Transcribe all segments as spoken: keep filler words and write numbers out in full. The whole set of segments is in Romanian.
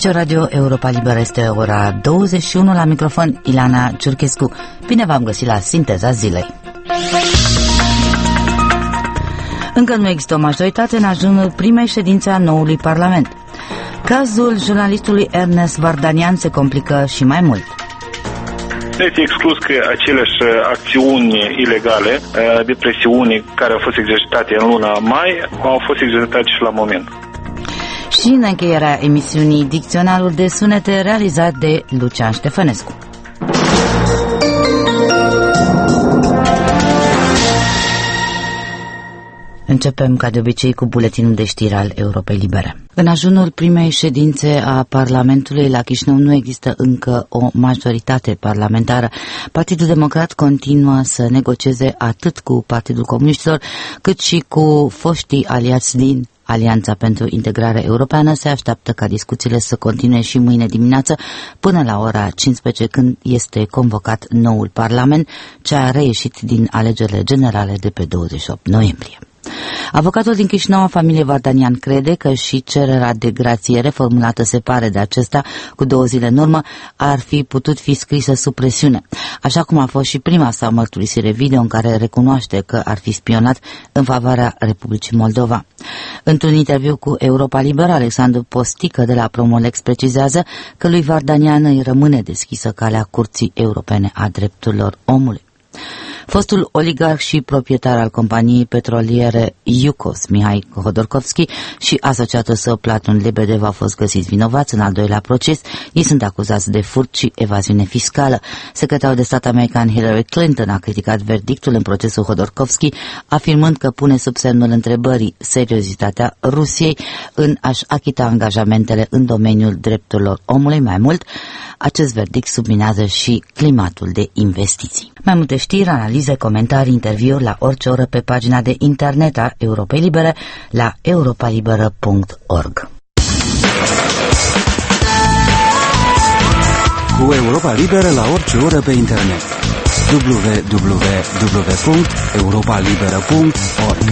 Aici Radio Europa Liberă, este ora douăzeci și unu, la microfon Ilana Ciurchescu. Bine v-am găsit la Sinteza Zilei. Încă nu există o majoritate în ajunul primei ședințe a noului Parlament. Cazul jurnalistului Ernest Vardanian se complică și mai mult. Nu este exclus că aceleași acțiuni ilegale de presiune care au fost exercitate în luna mai au fost exercitate și la moment. Și în încheierea emisiunii, dicționarul de sunete realizat de Lucian Ștefănescu. Începem ca de obicei cu buletinul de știri al Europei Libere. În ajunul primei ședințe a Parlamentului la Chișinău nu există încă o majoritate parlamentară. Partidul Democrat continuă să negocieze atât cu Partidul Comuniștilor cât și cu foștii aliați din Alianța pentru Integrare Europeană. Se așteaptă ca discuțiile să continue și mâine dimineață până la ora cincisprezece, când este convocat noul Parlament, ce a reieșit din alegerile generale de pe douăzeci și opt noiembrie. Avocatul din Chișinău, familiei Vardanian, crede că și cererea de grațiere formulată separă de acesta cu două zile în urmă ar fi putut fi scrisă sub presiune, așa cum a fost și prima sa mărturisire video în care recunoaște că ar fi spionat în favoarea Republicii Moldova. Într-un interviu cu Europa Liberă, Alexandru Postică de la Promolex precizează că lui Vardanian îi rămâne deschisă calea Curții Europene a Drepturilor Omului. Fostul oligarh și proprietar al companiei petroliere Yukos, Mihai Hodorkovski, și asociatul său Platon Lebedev au fost găsiți vinovați în al doilea proces. Ei sunt acuzați de furt și evaziune fiscală. Secretarul de stat american Hillary Clinton a criticat verdictul în procesul Hodorkovski, afirmând că pune sub semnul întrebării seriozitatea Rusiei în a-și achita angajamentele în domeniul drepturilor omului. Mai mult, acest verdict subminează și climatul de investiții. Mai multe știri, analize, comentarii, interviuri la orice oră pe pagina de internet a Europei Libere la europa liberă punct org. Cu Europa Liberă la orice oră pe internet. w w w punct europa liberă punct org.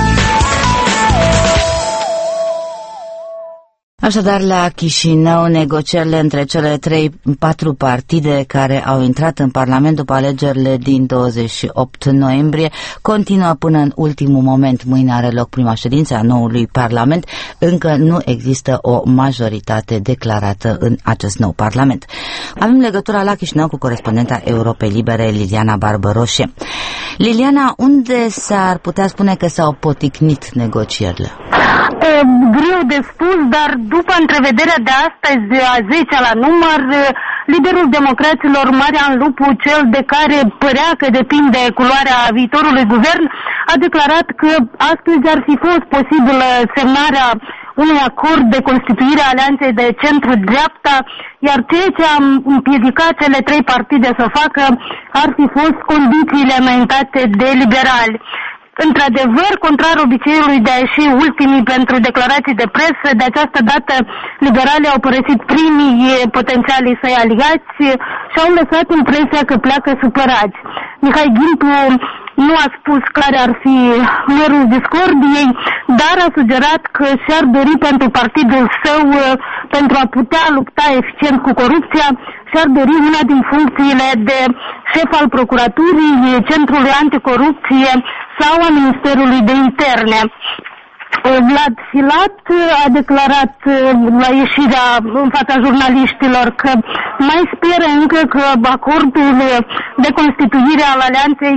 Așadar, la Chișinău, negocierile între cele trei patru partide care au intrat în Parlament după alegerile din douăzeci și opt noiembrie continuă până în ultimul moment. Mâine are loc prima ședință a noului Parlament. Încă nu există o majoritate declarată în acest nou Parlament. Avem legătura la Chișinău cu corespondenta Europei Libere, Liliana Barbăroșe. Liliana, unde s-ar putea spune că s-au poticnit negocierile? E, greu de spus, dar după întrevederea de astăzi, a zecea la număr, liderul democraților Marian Lupu, cel de care părea că depinde culoarea viitorului guvern, a declarat că astăzi ar fi fost posibilă semnarea unui acord de constituire a alianței de centru-dreapta, iar ceea ce a împiedicat cele trei partide să facă ar fi fost condițiile înaintate de liberali. Într-adevăr, contrar obiceiului de a ieși ultimii pentru declarații de presă, de această dată liberalii au părăsit primii potențialii săi aliați și au lăsat impresia că pleacă supărați. Mihai Gimpu nu a spus care ar fi merul discordiei, dar a sugerat că și-ar dori pentru partidul său, pentru a putea lupta eficient cu corupția, și-ar dori una din funcțiile de șef al Procuraturii, Centrului Anticorupție sau a Ministerului de Interne. Vlad Filat a declarat la ieșirea în fața jurnaliștilor că mai speră încă că acordul de constituire al alianței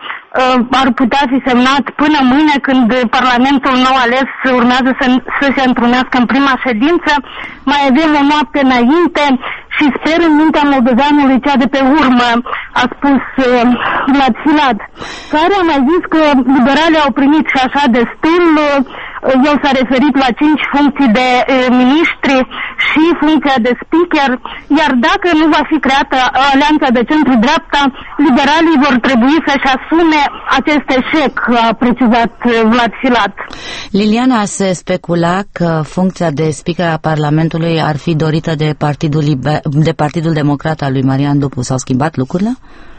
ar putea fi semnat până mâine, când Parlamentul nou ales urmează să, să se întrunească în prima ședință. Mai avem o noapte înainte și sper în mintea moldoveanului cea de pe urmă, a spus Vlad Filat, care a mai zis că liberalii au primit și așa destul. El s-a referit la cinci funcții de e, miniștri și funcția de speaker, iar dacă nu va fi creată alianța de centru-dreapta, liberalii vor trebui să-și asume acest eșec, a precizat Vlad Filat. Liliana, se specula că funcția de speaker a Parlamentului ar fi dorită de Partidul, Liber... de Partidul Democrat al lui Marian Lupu. S-au schimbat lucrurile?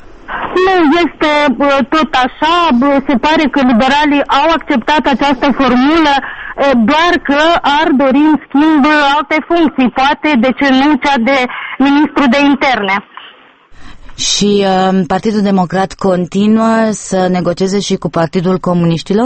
Nu este tot așa, se pare că liberalii au acceptat această formulă doar că ar dori în schimb alte funcții, poate de ce nu cea de ministru de interne. Și uh, Partidul Democrat continuă să negocieze și cu Partidul Comuniștilor?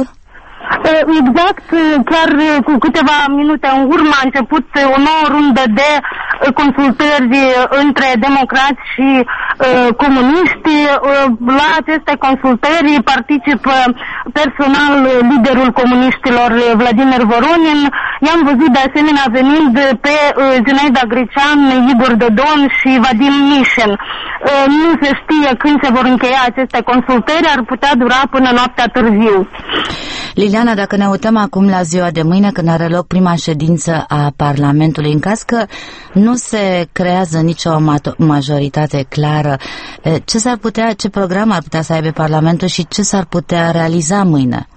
Exact, chiar cu câteva minute în urmă a început o nouă rundă de consultări între democrați și uh, comuniști. Uh, la aceste consultări participă personal liderul comuniștilor Vladimir Voronin. I-am văzut de asemenea venind pe uh, Zinaida Grecean, Igor Dodon și Vadim Mișin. Uh, nu se știe când se vor încheia aceste consultări, ar putea dura până noaptea târziu. Liliana, dacă ne uităm acum la ziua de mâine, când are loc prima ședință a Parlamentului, în caz că nu se creează nicio majoritate clară, ce s-ar putea, ce program ar putea să aibă Parlamentul și ce s-ar putea realiza mâine?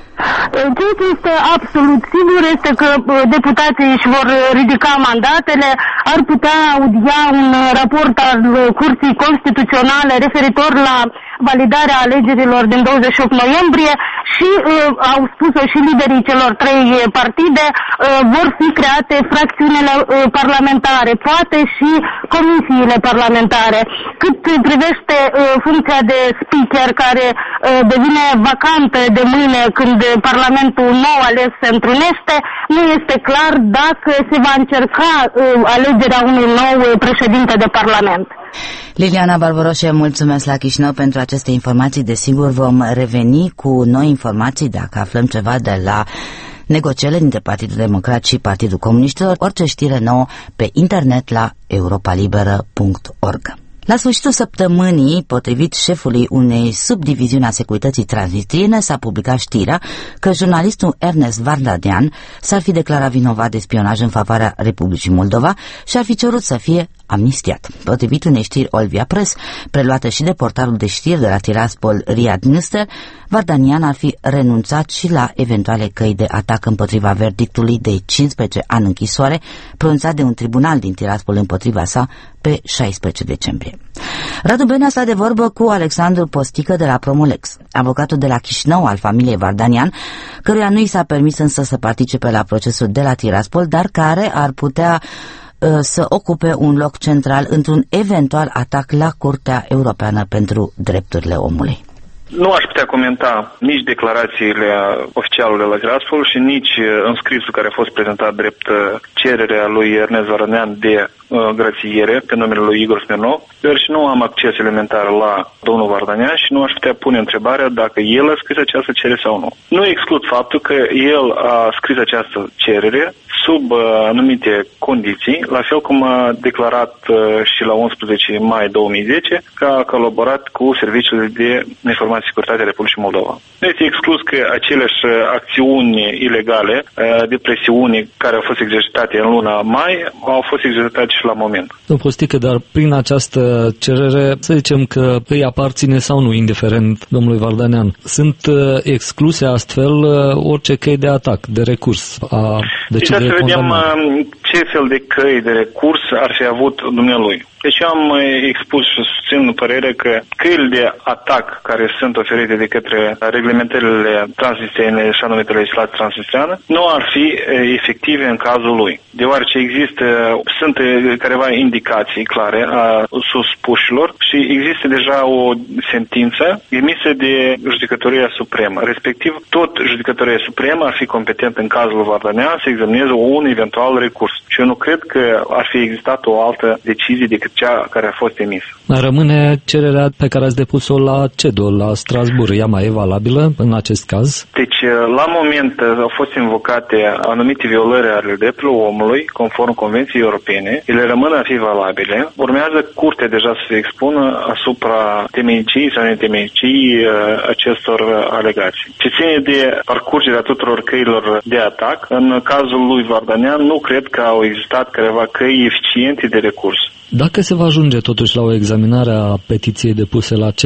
Ceea ce este absolut sigur este că deputații își vor ridica mandatele, ar putea audia un raport al Curții Constituționale referitor la validarea alegerilor din douăzeci și opt noiembrie și, uh, au spus-o și liderii celor trei partide, uh, vor fi create fracțiunile uh, parlamentare, poate și comisiile parlamentare. Cât privește uh, funcția de speaker, care uh, devine vacantă de mâine când Parlamentul nou ales se întrunește, nu este clar dacă se va încerca uh, alegerea unui nou președinte de Parlament. Liliana Barboroșe, mulțumesc la Chișinău pentru aceste informații. Desigur vom reveni cu noi informații dacă aflăm ceva de la negocierile dintre Partidul Democrat și Partidul Comuniștilor. Orice știre nouă pe internet la europa liberă punct org. La sfârșitul săptămânii, potrivit șefului unei subdiviziuni a securității transnistriene, s-a publicat știrea că jurnalistul Ernest Vardanyan s-ar fi declarat vinovat de spionaj în favoarea Republicii Moldova și ar fi cerut să fie amnistiat. Potrivit unei știri Olvia Press, preluată și de portalul de știri de la Tiraspol Riad Newster, Vardanyan ar fi renunțat și la eventuale căi de atac împotriva verdictului de cincisprezece ani închisoare pronunțat de un tribunal din Tiraspol împotriva sa pe șaisprezece decembrie. Radu Benea a stat de vorbă cu Alexandru Postică de la Promolex, avocatul de la Chișinău al familiei Vardanyan, căruia nu i s-a permis însă să participe la procesul de la Tiraspol, dar care ar putea uh, să ocupe un loc central într-un eventual atac la Curtea Europeană pentru Drepturile Omului. Nu aș putea comenta nici declarațiile oficialului la Tiraspol și nici înscrisul care a fost prezentat drept cererea lui Ernest Vardanyan de uh, grațiere pe numele lui Igor Smirnov, deoarece nu am acces elementar la domnul Vardanyan și nu aș putea pune întrebarea dacă el a scris această cerere sau nu. Nu exclud faptul că el a scris această cerere sub uh, anumite condiții, la fel cum a declarat uh, și la unsprezece mai două mii zece că a colaborat cu serviciile de informație și securitate a Republicii Moldova. Nu este exclus că aceleași acțiuni ilegale de presiune care au fost exercitate în luna mai au fost exercitate și la moment. Domnul Postică, dar prin această cerere, să zicem că îi aparține sau nu, indiferent domnului Vardanyan, sunt excluse astfel orice căi de atac, de recurs a deciziei de condamnare. Să vedem ce fel de căi de recurs ar fi avut dumnealui. Deci eu am expus și susțin părerea că căile de atac care sunt oferite de către reglementările transnistriene și anumite legislații transnistriană nu ar fi efective în cazul lui. Deoarece există, sunt careva indicații clare a suspușilor și există deja o sentință emisă de Judecătoria Supremă. Respectiv, tot Judecătoria Supremă ar fi competent în cazul Vardanyan să examineze un eventual recurs. Și eu nu cred că ar fi existat o altă decizie decât cea care a fost emisă. Rămâne cererea pe care ați depus-o la C E D O, la Strasbourg. Ea mai e valabilă în acest caz? Deci, la moment au fost invocate anumite violări ale drepturilor omului, conform Convenției Europene. Ele rămân a fi valabile. Urmează curtea deja să se expună asupra temenicii sau netemenicii acestor alegații. Ce ține de parcurgerea tuturor căilor de atac, în cazul lui Vardanyan nu cred că au existat careva căi eficiente de recurs. Dacă se va ajunge totuși la o examinare a petiției depuse la C E D O,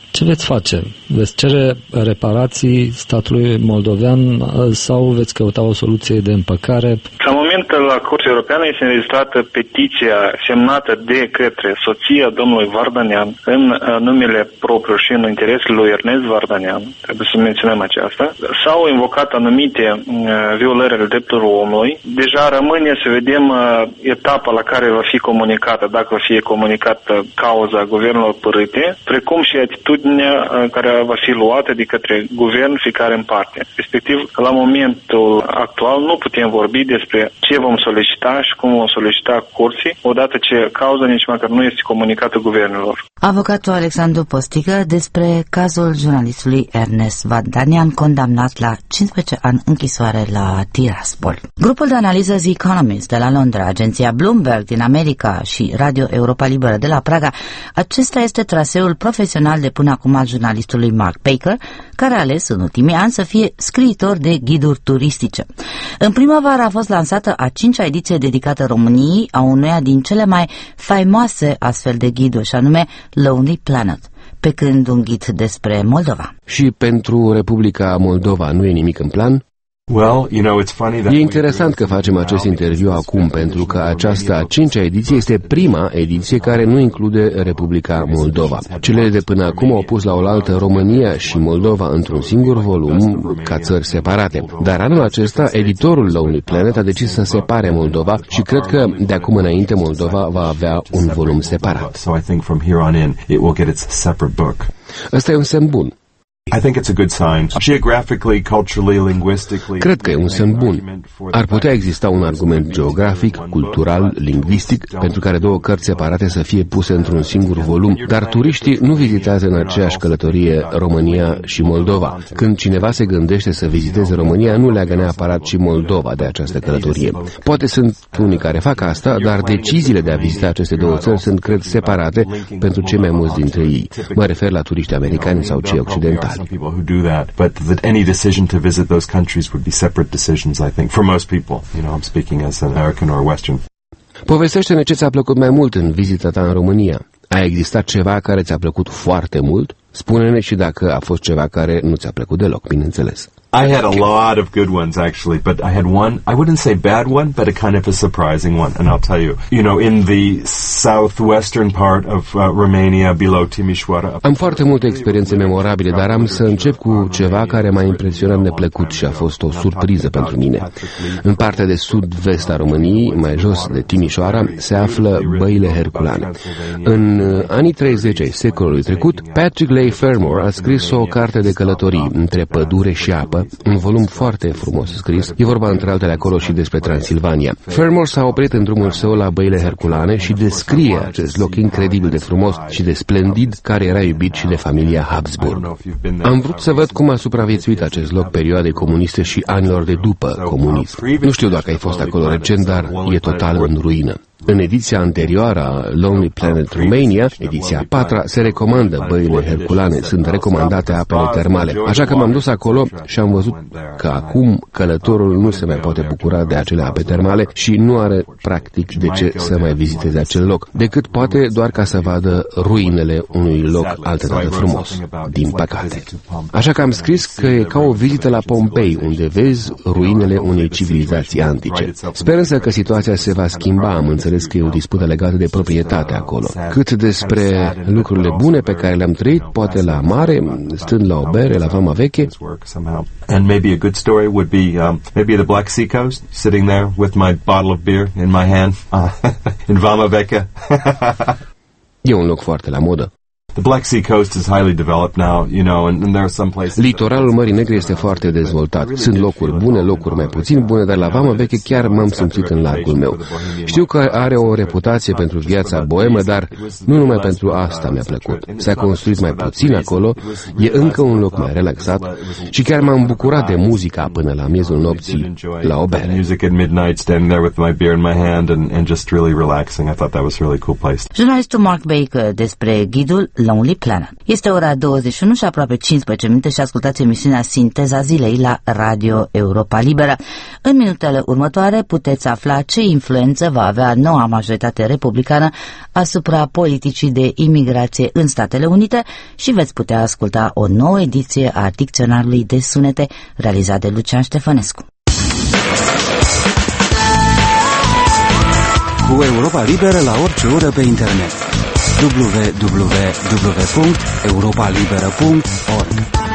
Ce veți face? Veți cere reparații statului moldovean sau veți căuta o soluție de împăcare? La moment, la Curtea Europeană este înregistrată petiția semnată de către soția domnului Vardanyan în numele propriu și în interesul lui Ernest Vardanyan. Trebuie să menționăm aceasta. S-au invocat anumite violări ale drepturilor omului. Deja rămâne să vedem etapa la care va fi comunicată, dacă va fi comunicată cauza guvernelor părâte, precum și atitudinea care va fi luată de către guvern fiecare în parte. Respectiv, la momentul actual nu putem vorbi despre ce vom solicita și cum vom solicita curții, odată ce cauza nici măcar nu este comunicată guvernelor. Avocatul Alexandru Postică despre cazul jurnalistului Ernest Vardanyan, condamnat la cincisprezece ani închisoare la Tiraspol. Grupul de analiză The Economist de la Londra, agenția Bloomberg din America și Radio Europa Liberă de la Praga, acesta este traseul profesional de până acum al jurnalistului Mark Baker, care a ales în ultimii ani să fie scriitor de ghiduri turistice. În primăvară a fost lansată a cincea ediție dedicată României, a unuia din cele mai faimoase astfel de ghiduri, și anume Lonely Planet, pe când un ghid despre Moldova. Și pentru Republica Moldova nu e nimic în plan? E interesant că facem acest interviu acum, pentru că această a cincea ediție este prima ediție care nu include Republica Moldova. Cele de până acum au pus la oaltă România și Moldova într-un singur volum, ca țări separate. Dar anul acesta, editorul Lonely Planet a decis să separe Moldova și cred că de acum înainte Moldova va avea un volum separat. Ăsta e un semn bun. I think it's a good sign. Geographically, culturally, linguistically. Cred că e un semn bun. Ar putea exista un argument geografic, cultural, lingvistic, pentru care două cărți separate să fie puse într-un singur volum, dar turiștii nu vizitează în aceeași călătorie România și Moldova. Când cineva se gândește să viziteze România, nu leagă neapărat și Moldova de această călătorie. Poate sunt unii care fac asta, dar deciziile de a vizita aceste două țări sunt, cred, separate pentru cei mai mulți dintre ei. Mă refer la turiști americani sau cei occidentali. Some people who do that, but that any decision to visit those countries would be separate decisions, I think, for most people. You know, I'm speaking as an American or Western. Povestește-ne ce ți-a plăcut mai mult în vizita ta în România. A existat ceva care ți-a plăcut foarte mult? Spune-ne și dacă a fost ceva care nu ți-a plăcut deloc, bineînțeles. I had a lot of good ones, actually, but I had one, I wouldn't say bad one, but a kind of a surprising one, and I'll tell you. You know, in the southwestern part of uh, Romania, below Timișoara. Am foarte multe experiențe memorabile, dar am să încep cu ceva care m-a impresionat neplăcut și a fost o surpriză pentru mine. În partea de sud-vest a României, mai jos de Timișoara, se află Băile Herculane. În anii treizeci ai secolului trecut, Patrick Leigh Fermor a scris o carte de călătorii între pădure și apă, un volum foarte frumos scris. E vorba între altele acolo și despre Transilvania. Fermor s-a oprit în drumul său la Băile Herculane și descrie acest loc incredibil de frumos și de splendid, care era iubit și de familia Habsburg. Am vrut să văd cum a supraviețuit acest loc perioadei comuniste și anilor de după comunism. Nu știu dacă ai fost acolo recent, dar e total în ruină. În ediția anterioară a Lonely Planet Romania, ediția a patra, se recomandă Băile Herculane, sunt recomandate apele termale. Așa că m-am dus acolo și am văzut că acum călătorul nu se mai poate bucura de acele ape termale și nu are practic de ce să mai viziteze acel loc, decât poate doar ca să vadă ruinele unui loc altădată frumos, din păcate. Așa că am scris că e ca o vizită la Pompei, unde vezi ruinele unei civilizații antice. Sper însă că situația se va schimba, am înțeles că e o dispută legată de proprietate acolo. Cât despre lucrurile bune pe care le-am trăit, poate la mare, stând la o bere, la Vama Veche. And maybe a good story would be um, maybe the Black Sea coast, sitting there with my bottle of beer in my hand uh, in Vama Veche. E un loc foarte la modă. The Black Sea coast is highly developed now, you know, and, and there are some places. Litoralul Mării Negre este foarte dezvoltat. Sunt locuri bune, locuri mai puțin bune, dar la Vama Veche chiar m-am simțit în largul meu. Știu că are o reputație pentru viața boemă, dar nu numai pentru asta mi-a plăcut. S-a construit mai puțin acolo, e încă un loc mai relaxat și chiar m-am bucurat de muzica până la miezul nopții la o bere. Music at midnight, standing there with my beer in my hand and, and just really relaxing. I thought that was a really cool place. Jurnalistul Mark Baker despre ghidul Lonely Planet. Este ora douăzeci și unu și aproape cincisprezece minute și ascultați emisiunea Sinteza Zilei la Radio Europa Liberă. În minutele următoare puteți afla ce influență va avea noua majoritate republicană asupra politicii de imigrație în Statele Unite și veți putea asculta o nouă ediție a Dicționarului de Sunete realizat de Lucian Ștefănescu. Cu Europa Liberă la orice oră pe internet. w w w punct europa liberă punct org.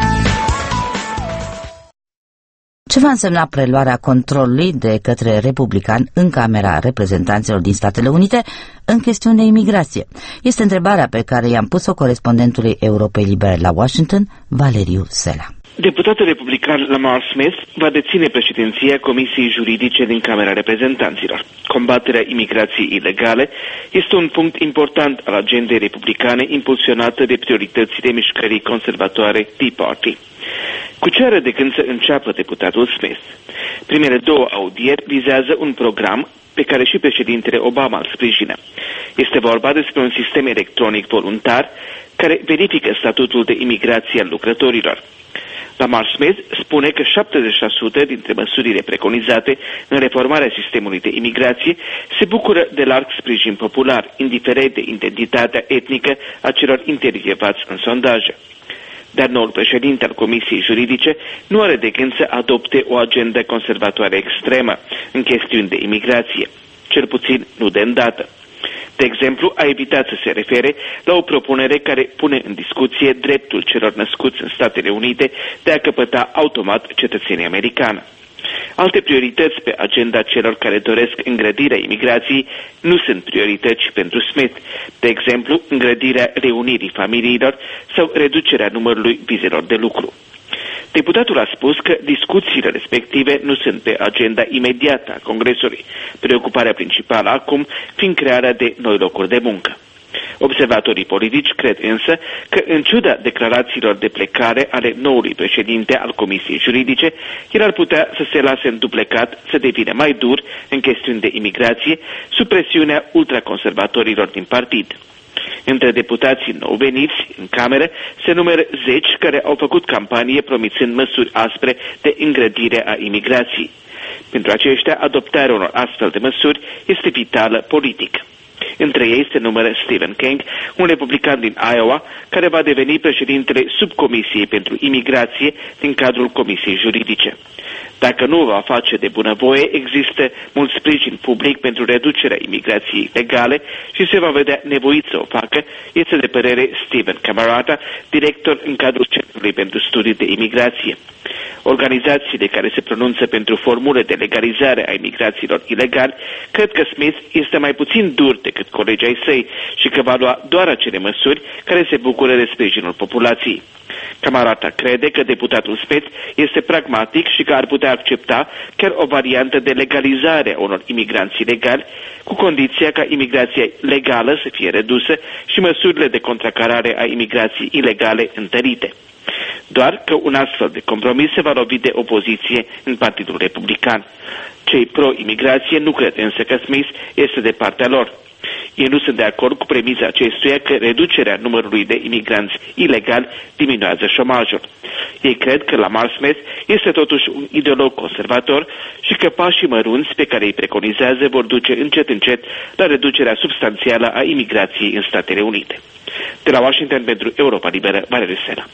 Ce va însemna preluarea controlului de către republicani în Camera Reprezentanților din Statele Unite în chestiuni de imigrație? Este întrebarea pe care i-am pus-o corespondentului Europei Libere la Washington, Valeriu Sela. Deputatul republican Lamar Smith va deține președinția Comisiei Juridice din Camera Reprezentanților. Combaterea imigrației ilegale este un punct important al agendei republicane impulsionată de prioritățile mișcării conservatoare Tea Party. Cu ce are de gând să înceapă deputatul Smith? Primele două audieri vizează un program pe care și președintele Obama îl sprijină. Este vorba despre un sistem electronic voluntar care verifică statutul de imigrație al lucrătorilor. Lamar Smith spune că șaptezeci la sută dintre măsurile preconizate în reformarea sistemului de imigrație se bucură de larg sprijin popular, indiferent de identitatea etnică a celor intervievați în sondaje. Dar noul președinte al Comisiei Juridice nu are de gând să adopte o agendă conservatoare extremă în chestiuni de imigrație, cel puțin nu de îndată. De exemplu, a evitat să se refere la o propunere care pune în discuție dreptul celor născuți în Statele Unite de a căpăta automat cetățenie americană. Alte priorități pe agenda celor care doresc îngrădirea imigrației nu sunt priorități pentru Smith, de exemplu, îngrădirea reunirii familiilor sau reducerea numărului vizelor de lucru. Deputatul a spus că discuțiile respective nu sunt pe agenda imediată a Congresului, preocuparea principală acum fiind crearea de noi locuri de muncă. Observatorii politici cred însă că, în ciuda declarațiilor de plecare ale noului președinte al Comisiei Juridice, el ar putea să se lase înduplecat, să devină mai dur în chestiuni de imigrație, sub presiunea ultraconservatorilor din partid. Între deputații nou veniți în cameră se numără zeci care au făcut campanie promițând măsuri aspre de îngrădire a imigrației. Pentru aceștia, adoptarea unor astfel de măsuri este vitală politic. Între ei se numără Stephen King, un republican din Iowa, care va deveni președintele subcomisiei pentru imigrație din cadrul Comisiei Juridice. Dacă nu o va face de bunăvoie, există mult sprijin public pentru reducerea imigrației legale și se va vedea nevoit să o facă, este de părere Stephen Camarata, director în cadrul Centrului pentru Studii de Imigrație. Organizațiile care se pronunță pentru formule de legalizare a imigrațiilor ilegali cred că Smith este mai puțin dur decât colegii ai săi și că va lua doar acele măsuri care se bucură de sprijinul populației. Camarata crede că deputatul Smith este pragmatic și că ar putea accepta chiar o variantă de legalizare a unor imigranți ilegali, cu condiția ca imigrația legală să fie redusă și măsurile de contracarare a imigrației ilegale întărite. Doar că un astfel de compromis se va lovi de opoziție în Partidul Republican. Cei pro-imigrație nu cred însă că Smith este de partea lor. Ei nu sunt de acord cu premisa acestuia că reducerea numărului de imigranți ilegali diminuează șomajul. Ei cred că Lamar Smith este totuși un ideolog conservator și că pașii mărunți pe care îi preconizează vor duce încet încet la reducerea substanțială a imigrației în Statele Unite. De la Washington pentru Europa Liberă, Valeriu Sela.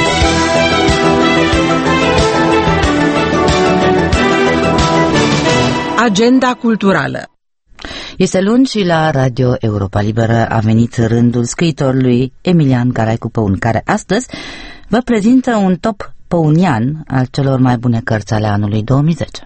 Agenda culturală. Este luni și la Radio Europa Liberă a venit rândul scriitorului Emilian Caraicu Păun, care astăzi vă prezintă un top păunian al celor mai bune cărți ale anului două mii zece.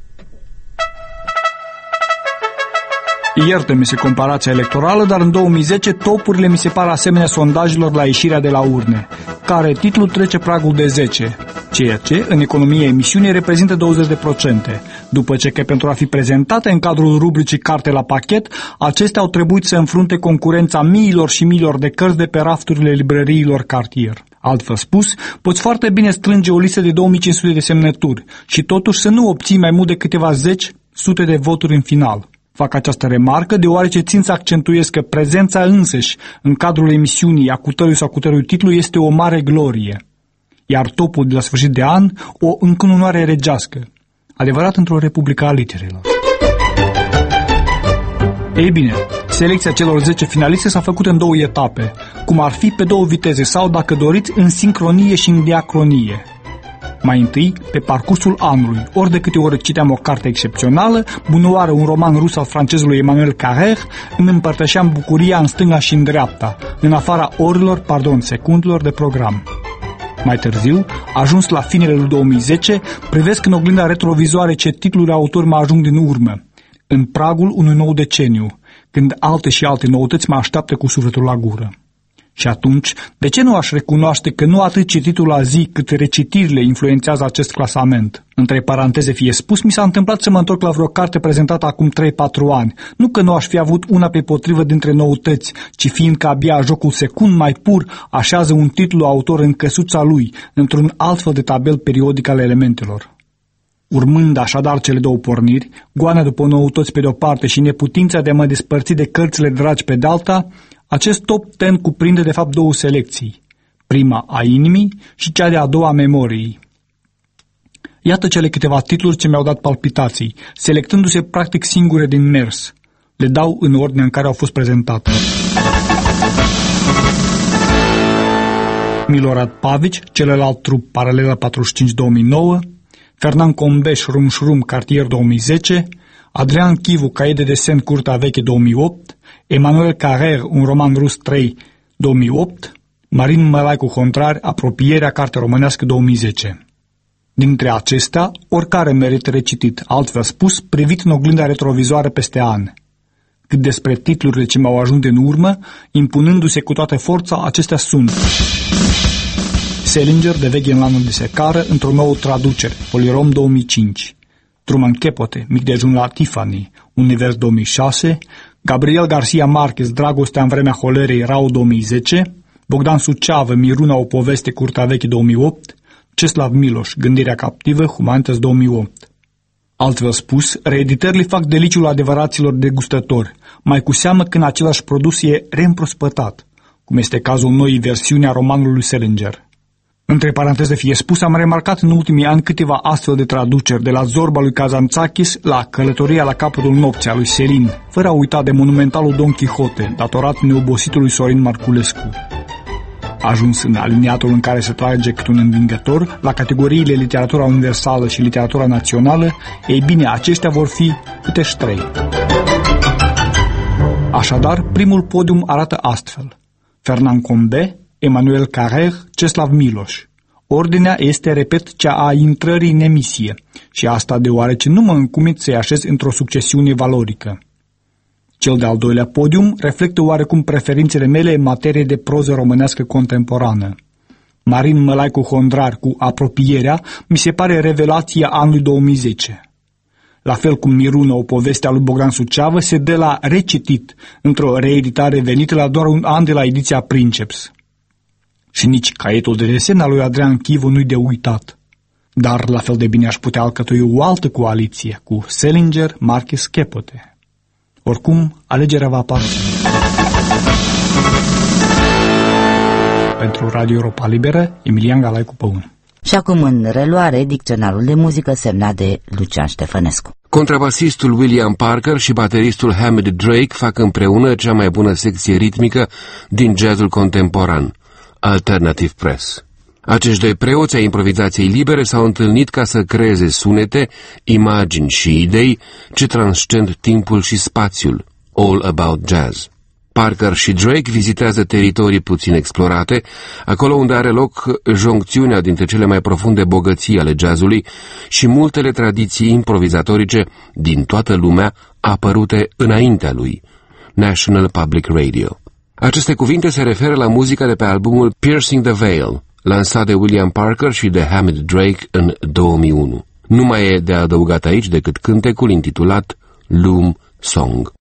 Ierte mi se comparația electorală, dar în două mii zece topurile mi se par asemenea sondajelor la ieșirea de la urne, care titlul trece pragul de zece, ceea ce, în economia emisiunii, reprezintă douăzeci de procente, după ce că pentru a fi prezentate în cadrul rubricii Carte la pachet, acestea au trebuit să înfrunte concurența miilor și miilor de cărți de pe rafturile librăriilor Cartier. Altfel spus, poți foarte bine strânge o listă de două mii cinci sute de semnături și totuși să nu obții mai mult de câteva zeci, sute de voturi în final. Fac această remarcă deoarece țin să accentuez că prezența însăși în cadrul emisiunii a cutărui sau cutărui titlu este o mare glorie, iar topul de la sfârșit de an o încununare regească, adevărat într-o republică a literelor. Ei bine, selecția celor zece finaliste s-a făcut în două etape, cum ar fi pe două viteze sau, dacă doriți, în sincronie și în diacronie. Mai întâi, pe parcursul anului, ori de câte ori citeam o carte excepțională, bunoară un roman rus al francezului Emmanuel Carrère, îmi împărtășeam bucuria în stânga și în dreapta, în afara orilor, pardon, secundelor de program. Mai târziu, ajuns la finele lui două mii zece, privesc în oglinda retrovizoare ce titluri autori mă ajung din urmă, în pragul unui nou deceniu, când alte și alte noutăți mă așteaptă cu sufletul la gură. Și atunci, de ce nu aș recunoaște că nu atât cititul la zi, cât recitirile influențează acest clasament? Între paranteze fie spus, mi s-a întâmplat să mă întorc la vreo carte prezentată acum trei patru ani. Nu că nu aș fi avut una pe potrivă dintre noutăți, ci fiindcă abia jocul secund mai pur așează un titlu autor în căsuța lui, într-un altfel de tabel periodic al elementelor. Urmând așadar cele două porniri, goana după noutăți pe de-o parte și neputința de a mă despărți de cărțile dragi pe de-alta, acest top zece cuprinde de fapt două selecții, prima a inimii și cea de-a doua a memoriei. Iată cele câteva titluri ce mi-au dat palpitații, selectându-se practic singure din mers. Le dau în ordine în care au fost prezentate. Milorad Pavic, celălalt trup Paralela patruzeci și cinci două mii nouă, Fernand Combe, Șrum Șrum, Cartier două mii zece, Adrian Chivu, Caiet de desen, Curtea veche două mii opt, Emmanuel Carrère, un roman rus trei două mii opt, Marin Mălaicu Contrar, Apropierea, carte românească două mii zece. Dintre acestea, oricare merită recitit, altfel spus, privit în oglinda retrovizoară peste an. Cât despre titlurile ce m-au ajuns în urmă, impunându-se cu toată forța, acestea sunt: Salinger, de veche în lanul de secară, într-o nouă traducere, Polirom două mii cinci, Truman Capote, Mic dejun la Tiffany, Univers două mii șase, Gabriel Garcia Marquez, Dragostea în vremea holerei, Rau două mii zece, Bogdan Suceavă, Miruna, o poveste, Curtea veche două mii opt, Ceslav Miloș, Gândirea captivă, Humanități două mii opt. Altfel spus, reeditările fac deliciul adevăraților degustători, mai cu seamă când același produs e reîmprospătat, cum este cazul noii versiuni a romanului lui Salinger. Între paranteze fie spus, am remarcat în ultimii ani câteva astfel de traduceri, de la Zorba lui Kazantzakis la Călătoria la capătul nopții a lui Selin, fără a uita de monumentalul Don Quixote, datorat neobositului Sorin Marculescu. Ajuns în aliniatul în care se trage cât un învingător, la categoriile literatura universală și literatura națională, ei bine, aceștia vor fi câteși trei. Așadar, primul podium arată astfel: Fernand Combe, Emmanuel Carrère, Ceslav Miloș. Ordinea este, repet, cea a intrării în emisie, și asta deoarece nu mă încumit să-i așez într-o succesiune valorică. Cel de-al doilea podium reflectă oarecum preferințele mele în materie de proză românească contemporană. Marin Mălaicu Hondrar cu Apropierea mi se pare revelația anului două mii zece. La fel cum Miruna, o poveste a lui Bogdan Suceavă, se dă la recitit într-o reeditare venită la doar un an de la ediția Princeps. Și nici Caietul de desen al lui Adrian Chivu nu-i de uitat. Dar la fel de bine aș putea alcătui o altă coaliție cu Salinger, Marquez, Capote. Oricum, alegerea va aparține. Pentru Radio Europa Liberă, Emilian Galaicu Păun. Și acum în reluare, dicționarul de muzică semnat de Lucian Ștefănescu. Contrabasistul William Parker și bateristul Hamid Drake fac împreună cea mai bună secție ritmică din jazzul contemporan, Alternative Press. Acești doi preoți ai improvizației libere s-au întâlnit ca să creeze sunete, imagini și idei ce transcend timpul și spațiul, All About Jazz. Parker și Drake vizitează teritorii puțin explorate, acolo unde are loc joncțiunea dintre cele mai profunde bogății ale jazzului și multele tradiții improvizatorice din toată lumea apărute înaintea lui, National Public Radio. Aceste cuvinte se referă la muzica de pe albumul Piercing the Veil, lansat de William Parker și de Hamid Drake în două mii unu. Nu mai e de adăugat aici decât cântecul intitulat Loom Song.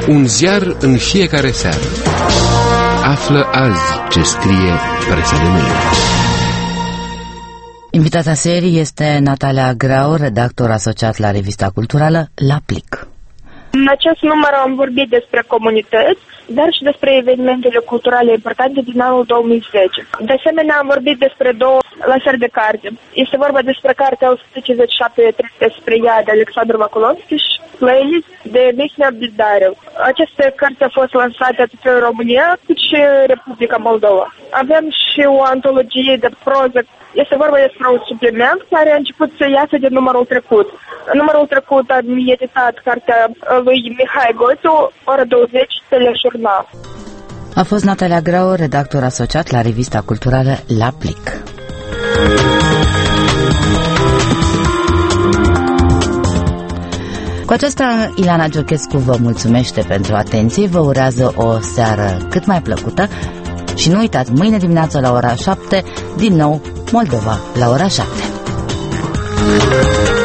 Un ziar în fiecare seară. Află azi ce scrie presa de mâine. Invitata serii este Natalia Grau, redactor asociat la revista culturală La Plic. În acest număr am vorbit despre comunități, dar și despre evenimentele culturale importante din anul două mii zece. De asemenea, am vorbit despre două lansări de carte. Este vorba despre cartea o sută cincizeci și șapte despre ea de Alexandru Vaculovski și Playlist de Mihnea Bildarev. Aceste cărți au fost lansate atât în România cât și în Republica Moldova. Avem și o antologie de proză. Este vorba despre un supliment care a început să iasă din numărul trecut. În numărul trecut am editat cartea lui Mihai Goțu, ora douăzeci, Telejurnal. A fost Natalia Grau, redactor asociat la revista culturală La Plic. Cu aceasta, Ilana Giochescu vă mulțumește pentru atenție, vă urează o seară cât mai plăcută și nu uitați, mâine dimineață la ora șapte, din nou Moldova la ora șapte.